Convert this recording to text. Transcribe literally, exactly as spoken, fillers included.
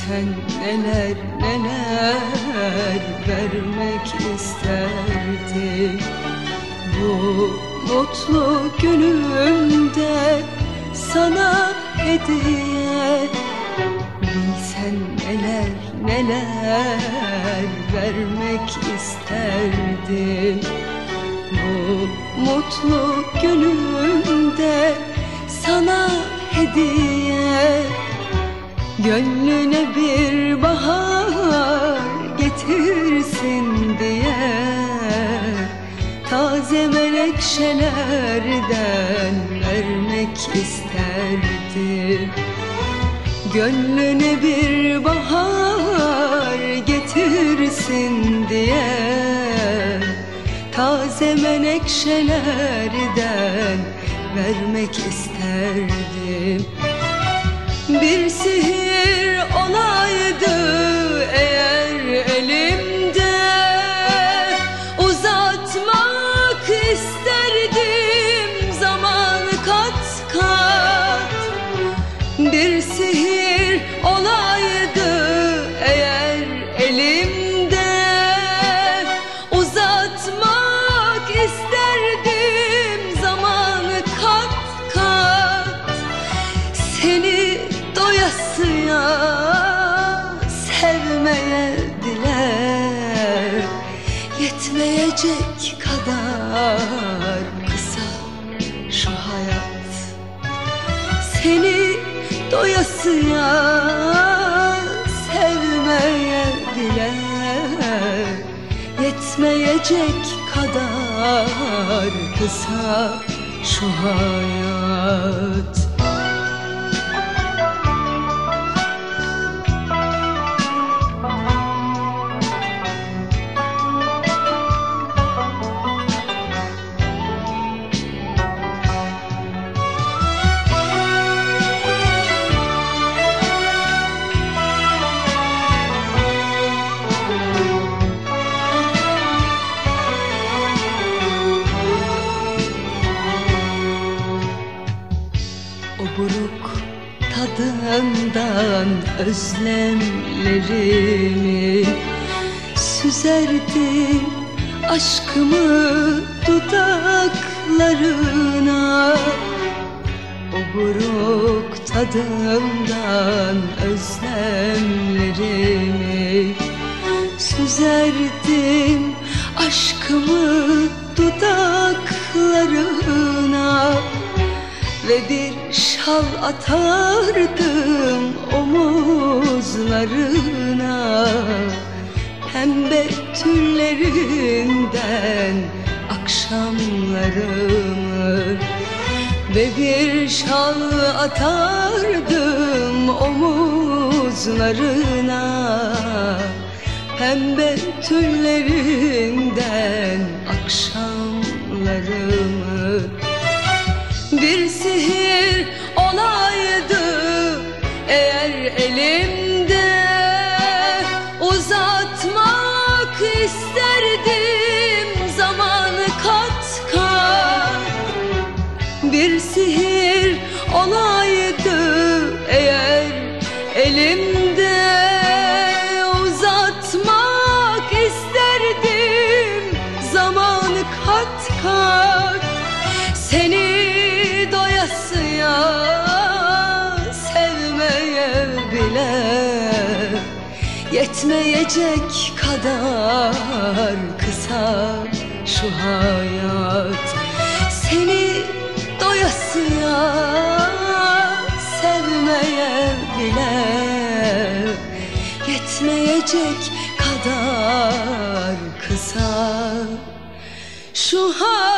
Bilsen neler neler vermek isterdim bu mutlu günümde sana hediye. Bilsen neler neler vermek isterdim bu mutlu günümde sana hediye. Gönlüne bir bahar getirsin diye taze menekşelerden vermek isterdim. Gönlüne bir bahar getirsin diye taze menekşelerden vermek isterdim. Bir sihir olaydı eğer elimde, uzatmak isterdim zaman kat kat. Bir sihir olaydı eğer elimde, uzatmak isterdim zaman kat kat. Seni doyasıya sevmeye dile yetmeyecek kadar kısa şu hayat. Seni doyasıya sevmeye dile yetmeyecek kadar kısa şu hayat. O buruk tadından özlemlerimi süzerdim aşkımı dudaklarına. O buruk tadından özlemlerimi süzerdim aşkımı dudaklarına. Ve bir şal atardım omuzlarına pembe tüllerinden akşamlarımı. Ve bir şal atardım omuzlarına pembe tüllerinden akşamlarımı. Bir sihir olaydı eğer elimde, uzatmak isterdim zamanı kat kat. Bir sihir olaydı eğer elimde, uzatmak isterdim zamanı kat kat. Seni doyasıya sevmeye bile yetmeyecek kadar kısa şu hayat. Seni doyasıya sevmeye bile yetmeyecek kadar kısa şu hayat.